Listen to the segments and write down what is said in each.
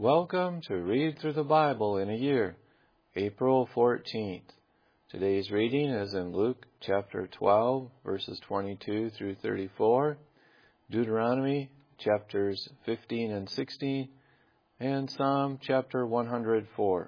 Welcome to Read Through the Bible in a Year, April 14th. Today's reading is in Luke chapter 12, verses 22 through 34, Deuteronomy chapters 15 and 16, and Psalm chapter 104.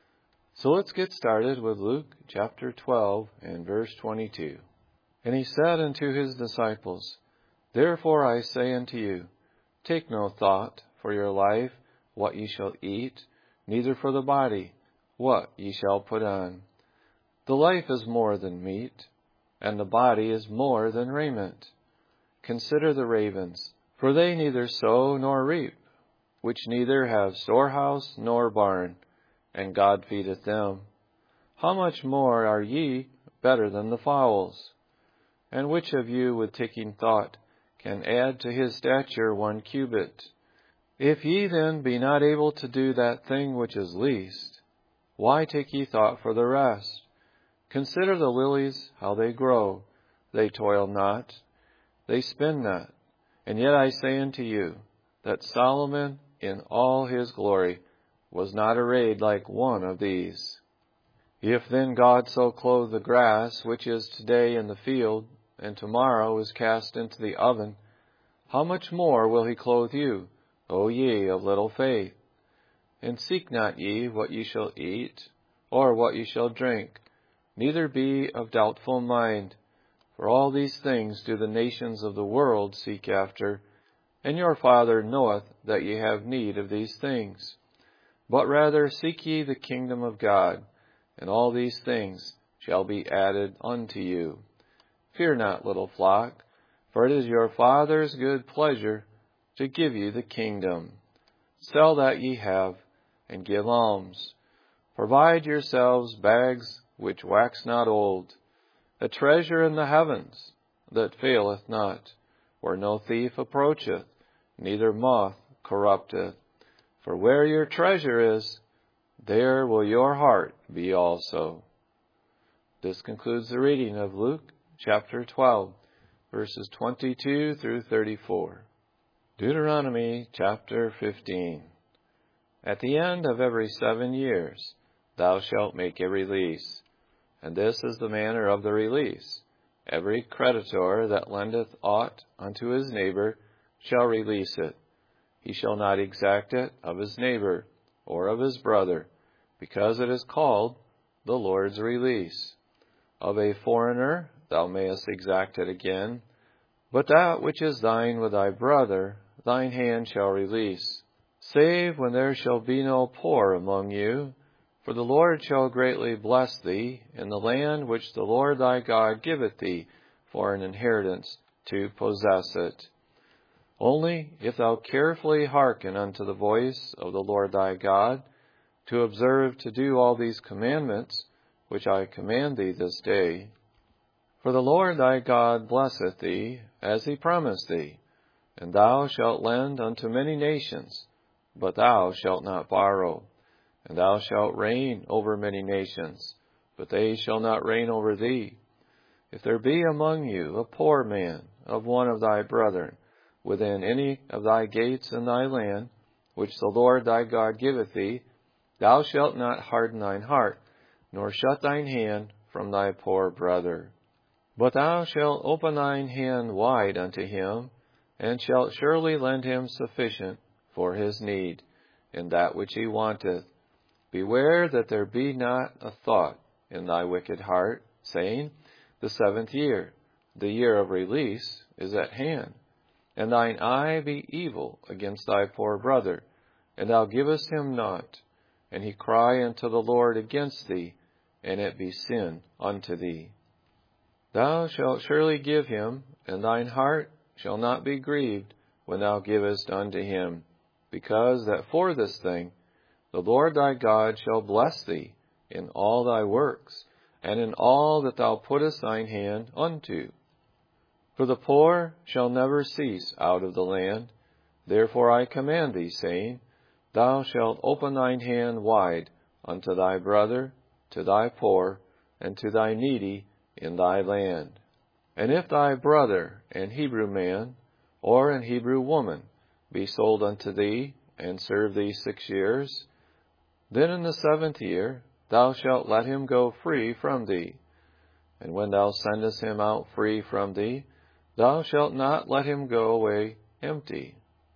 So let's get started with Luke chapter 12 and verse 22. And he said unto his disciples, Therefore I say unto you, take no thought for your life, what ye shall eat, neither for the body, what ye shall put on. The life is more than meat, and the body is more than raiment. Consider the ravens, for they neither sow nor reap, which neither have storehouse nor barn, and God feedeth them. How much more are ye better than the fowls? And which of you with taking thought can add to his stature 1 cubit? If ye then be not able to do that thing which is least, why take ye thought for the rest? Consider the lilies, how they grow. They toil not, they spin not. And yet I say unto you, that Solomon in all his glory was not arrayed like one of these. If then God so clothe the grass, which is today in the field, and tomorrow is cast into the oven, how much more will he clothe you, O ye of little faith? And seek not ye what ye shall eat, or what ye shall drink, neither be of doubtful mind. For all these things do the nations of the world seek after, and your Father knoweth that ye have need of these things. But rather seek ye the kingdom of God, and all these things shall be added unto you. Fear not, little flock, for it is your Father's good pleasure to give you the kingdom. Sell that ye have, and give alms. Provide yourselves bags which wax not old, a treasure in the heavens that faileth not, where no thief approacheth, neither moth corrupteth. For where your treasure is, there will your heart be also. This concludes the reading of Luke chapter 12, verses 22 through 34. Deuteronomy chapter 15. At the end of every 7 years thou shalt make a release, and this is the manner of the release. Every creditor that lendeth aught unto his neighbor shall release it. He shall not exact it of his neighbor or of his brother, because it is called the Lord's release. Of a foreigner thou mayest exact it again, but that which is thine with thy brother thine hand shall release, save when there shall be no poor among you, for the Lord shall greatly bless thee in the land which the Lord thy God giveth thee for an inheritance to possess it. Only if thou carefully hearken unto the voice of the Lord thy God, to observe to do all these commandments which I command thee this day. For the Lord thy God blesseth thee, as he promised thee, and thou shalt lend unto many nations, but thou shalt not borrow. And thou shalt reign over many nations, but they shall not reign over thee. If there be among you a poor man of one of thy brethren, within any of thy gates in thy land, which the Lord thy God giveth thee, thou shalt not harden thine heart, nor shut thine hand from thy poor brother. But thou shalt open thine hand wide unto him, and shalt surely lend him sufficient for his need, in that which he wanteth. Beware that there be not a thought in thy wicked heart, saying, The 7th year, the year of release, is at hand, and thine eye be evil against thy poor brother, and thou givest him naught, and he cry unto the Lord against thee, and it be sin unto thee. Thou shalt surely give him, and thine heart shall not be grieved when thou givest unto him, because that for this thing the Lord thy God shall bless thee in all thy works, and in all that thou puttest thine hand unto. For the poor shall never cease out of the land. Therefore I command thee, saying, Thou shalt open thine hand wide unto thy brother, to thy poor, and to thy needy in thy land. And if thy brother, an Hebrew man, or an Hebrew woman, be sold unto thee, and serve thee 6 years. Then in the 7th year thou shalt let him go free from thee. And when thou sendest him out free from thee, thou shalt not let him go away empty.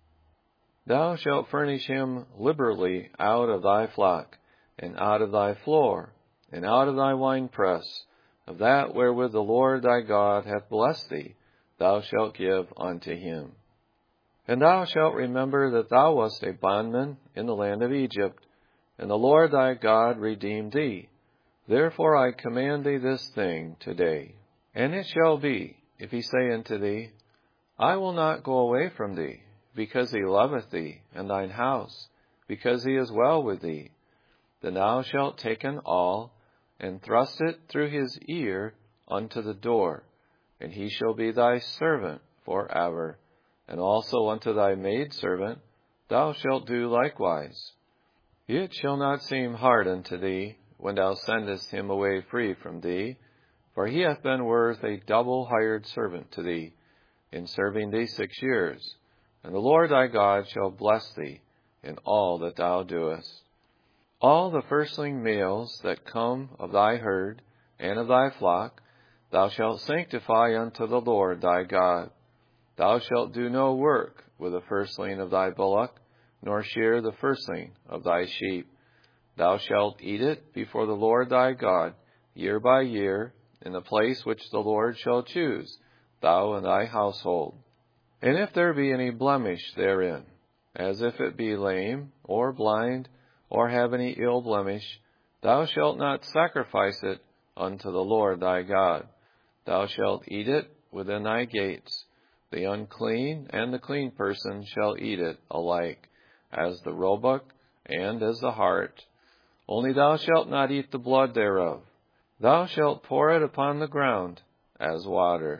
Thou shalt furnish him liberally out of thy flock, and out of thy floor, and out of thy winepress, of that wherewith the Lord thy God hath blessed thee, thou shalt give unto him. And thou shalt remember that thou wast a bondman in the land of Egypt, and the Lord thy God redeemed thee. Therefore I command thee this thing today. And it shall be, if he say unto thee, I will not go away from thee, because he loveth thee and thine house, because he is well with thee, then thou shalt take an awl, and thrust it through his ear unto the door, and he shall be thy servant for ever. And also unto thy maidservant thou shalt do likewise. It shall not seem hard unto thee, when thou sendest him away free from thee, for he hath been worth a double hired servant to thee, in serving thee 6 years. And the Lord thy God shall bless thee in all that thou doest. All the firstling males that come of thy herd and of thy flock thou shalt sanctify unto the Lord thy God. Thou shalt do no work with the firstling of thy bullock, nor shear the firstling of thy sheep. Thou shalt eat it before the Lord thy God, year by year, in the place which the Lord shall choose, thou and thy household. And if there be any blemish therein, as if it be lame, or blind, or have any ill blemish, thou shalt not sacrifice it unto the Lord thy God. Thou shalt eat it within thy gates. The unclean and the clean person shall eat it alike, as the roebuck and as the hart. Only thou shalt not eat the blood thereof. Thou shalt pour it upon the ground as water.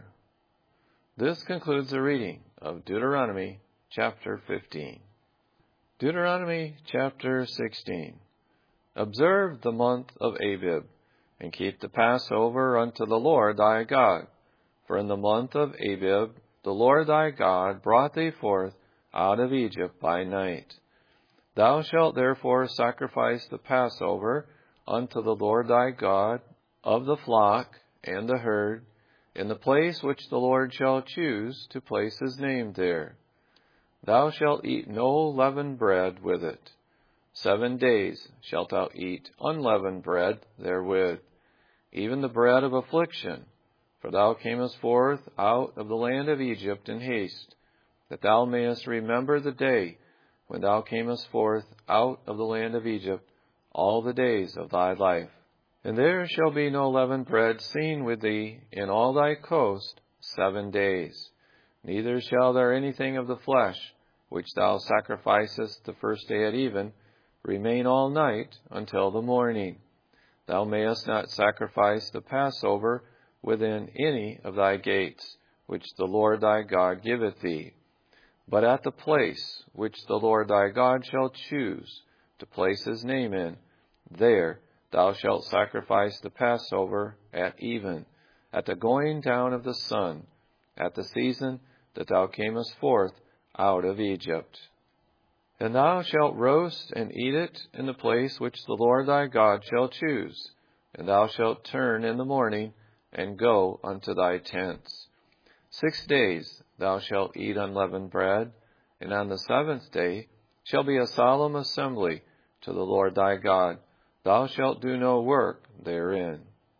This concludes the reading of Deuteronomy chapter 15. Deuteronomy chapter 16. Observe the month of Abib, and keep the Passover unto the Lord thy God. For in the month of Abib the Lord thy God brought thee forth out of Egypt by night. Thou shalt therefore sacrifice the Passover unto the Lord thy God of the flock and the herd, in the place which the Lord shall choose to place his name there. Thou shalt eat no leavened bread with it. 7 days shalt thou eat unleavened bread therewith, even the bread of affliction. For thou camest forth out of the land of Egypt in haste, that thou mayest remember the day when thou camest forth out of the land of Egypt all the days of thy life. And there shall be no leavened bread seen with thee in all thy coast 7 days. Neither shall there anything of the flesh, which thou sacrificest the first day at even, remain all night until the morning. Thou mayest not sacrifice the Passover within any of thy gates, which the Lord thy God giveth thee, but at the place which the Lord thy God shall choose to place his name in, there thou shalt sacrifice the Passover at even, at the going down of the sun, at the season that thou camest forth out of Egypt. And thou shalt roast and eat it in the place which the Lord thy God shall choose, and thou shalt turn in the morning and go unto thy tents. 6 days thou shalt eat unleavened bread, and on the 7th day shall be a solemn assembly to the Lord thy God. Thou shalt do no work therein.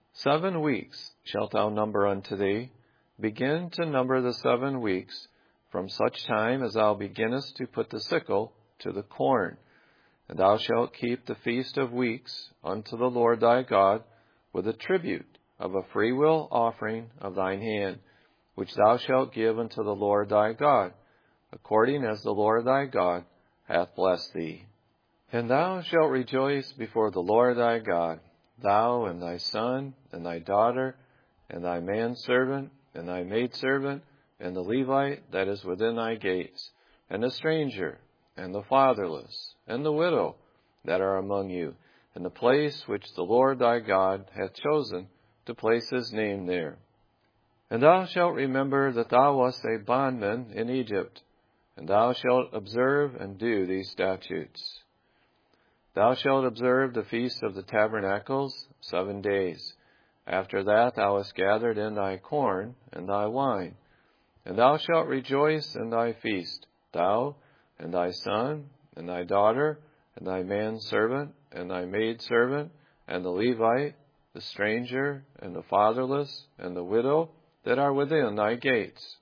7 weeks shalt thou number unto thee. Begin to number the 7 weeks, from such time as thou beginnest to put the sickle to the corn. And thou shalt keep the feast of weeks unto the Lord thy God, with a tribute of a freewill offering of thine hand, which thou shalt give unto the Lord thy God, according as the Lord thy God hath blessed thee. And thou shalt rejoice before the Lord thy God, thou and thy son, and thy daughter, and thy manservant, and thy maidservant, and the Levite that is within thy gates, and the stranger, and the fatherless, and the widow that are among you, in the place which the Lord thy God hath chosen to place his name there. And thou shalt remember that thou wast a bondman in Egypt, and thou shalt observe and do these statutes. Thou shalt observe the feast of the tabernacles 7 days. After that thou hast gathered in thy corn and thy wine. And thou shalt rejoice in thy feast, thou, and thy son, and thy daughter, and thy manservant, and thy maidservant, and the Levite, the stranger, and the fatherless, and the widow, that are within thy gates.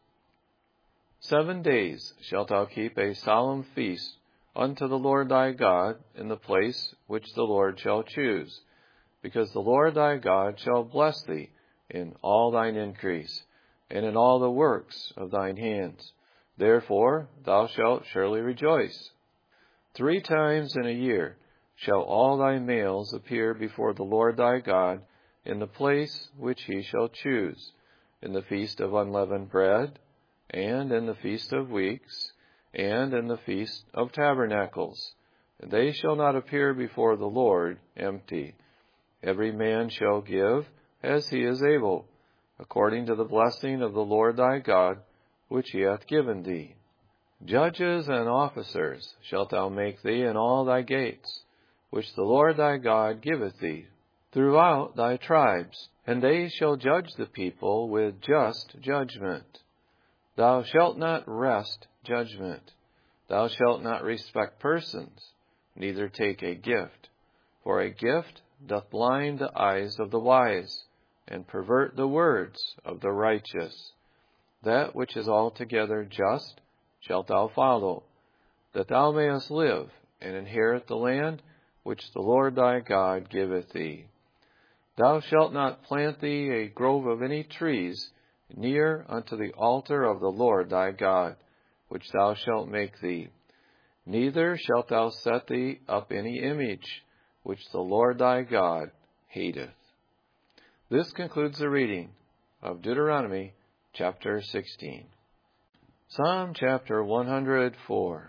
7 days shalt thou keep a solemn feast unto the Lord thy God in the place which the Lord shall choose, because the Lord thy God shall bless thee in all thine increase, and in all the works of thine hands. Therefore thou shalt surely rejoice. 3 times in a year shall all thy males appear before the Lord thy God in the place which he shall choose, in the feast of unleavened bread, and in the feast of weeks, and in the feast of tabernacles. And they shall not appear before the Lord empty. Every man shall give as he is able, according to the blessing of the Lord thy God, which he hath given thee. Judges and officers shalt thou make thee in all thy gates, which the Lord thy God giveth thee, throughout thy tribes, and they shall judge the people with just judgment. Thou shalt not wrest judgment. Thou shalt not respect persons, neither take a gift. For a gift doth blind the eyes of the wise, and pervert the words of the righteous. That which is altogether just shalt thou follow, that thou mayest live and inherit the land which the Lord thy God giveth thee. Thou shalt not plant thee a grove of any trees near unto the altar of the Lord thy God, which thou shalt make thee. Neither shalt thou set thee up any image, which the Lord thy God hateth. This concludes the reading of Deuteronomy chapter 16. Psalm chapter 104.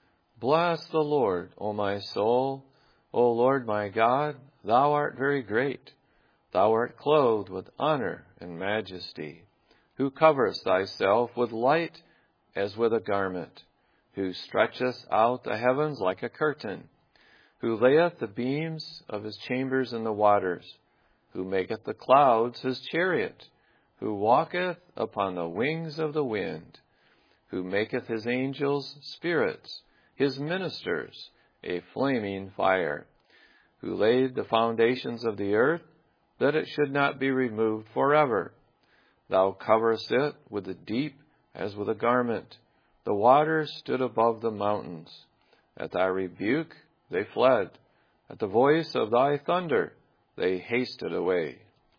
Bless the Lord, O my soul. O Lord my God, thou art very great. Thou art clothed with honor and majesty, who coverest thyself with light as with a garment, who stretcheth out the heavens like a curtain, who layeth the beams of his chambers in the waters, who maketh the clouds his chariot, who walketh upon the wings of the wind, who maketh his angels spirits, his ministers a flaming fire, who laid the foundations of the earth, that it should not be removed forever. Thou coverest it with the deep as with a garment. The waters stood above the mountains. At thy rebuke they fled. At the voice of thy thunder they hasted away.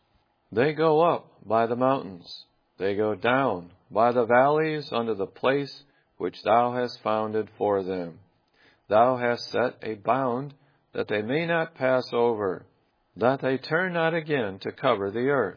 They go up by the mountains. They go down by the valleys unto the place which thou hast founded for them. Thou hast set a bound that they may not pass over, that they turn not again to cover the earth.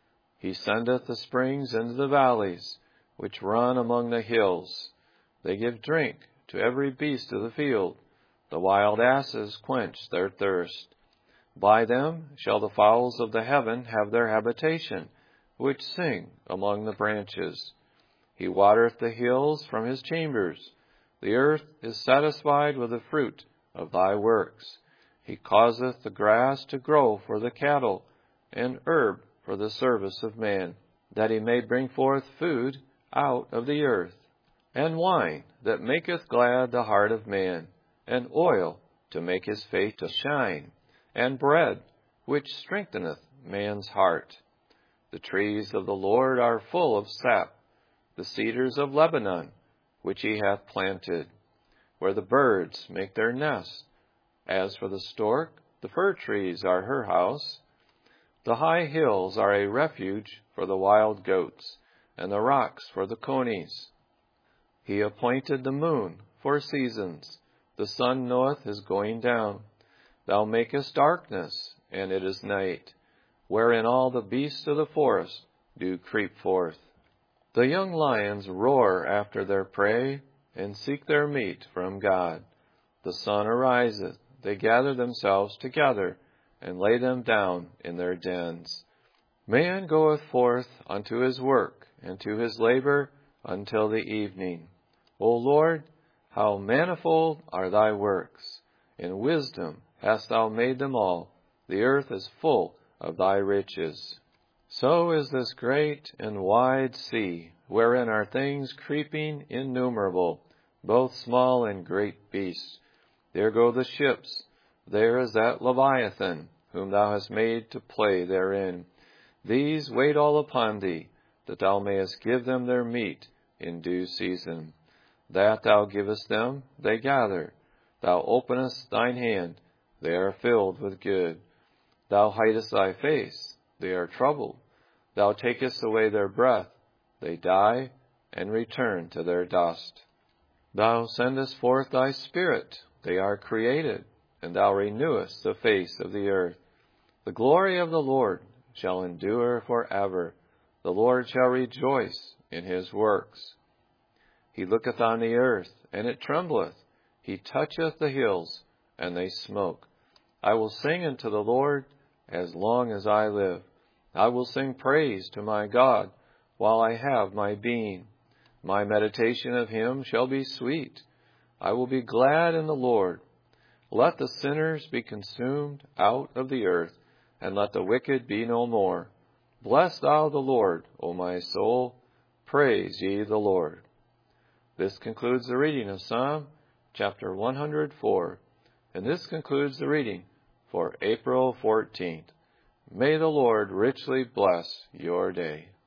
He sendeth the springs into the valleys, which run among the hills. They give drink to every beast of the field. The wild asses quench their thirst. By them shall the fowls of the heaven have their habitation, which sing among the branches. He watereth the hills from his chambers. The earth is satisfied with the fruit of thy works. He causeth the grass to grow for the cattle, and herb for the service of man, that he may bring forth food out of the earth, and wine that maketh glad the heart of man, and oil to make his face to shine, and bread which strengtheneth man's heart. The trees of the Lord are full of sap, the cedars of Lebanon, which he hath planted, where the birds make their nest. As for the stork, the fir trees are her house. The high hills are a refuge for the wild goats, and the rocks for the conies. He appointed the moon for seasons. The sun knoweth his going down. Thou makest darkness, and it is night, wherein all the beasts of the forest do creep forth. The young lions roar after their prey, and seek their meat from God. The sun ariseth, they gather themselves together, and lay them down in their dens. Man goeth forth unto his work, and to his labor until the evening. O Lord, how manifold are thy works! In wisdom hast thou made them all. The earth is full of thy riches. So is this great and wide sea, wherein are things creeping innumerable, both small and great beasts. There go the ships. There is that Leviathan, whom thou hast made to play therein. These wait all upon thee, that thou mayest give them their meat in due season. That thou givest them, they gather. Thou openest thine hand, they are filled with good. Thou hidest thy face, they are troubled. Thou takest away their breath, they die, and return to their dust. Thou sendest forth thy Spirit, they are created, and thou renewest the face of the earth. The glory of the Lord shall endure forever. The Lord shall rejoice in his works. He looketh on the earth, and it trembleth. He toucheth the hills, and they smoke. I will sing unto the Lord as long as I live. I will sing praise to my God while I have my being. My meditation of him shall be sweet. I will be glad in the Lord. Let the sinners be consumed out of the earth, and let the wicked be no more. Bless thou the Lord, O my soul. Praise ye the Lord. This concludes the reading of Psalm chapter 104, and this concludes the reading for April 14th. May the Lord richly bless your day.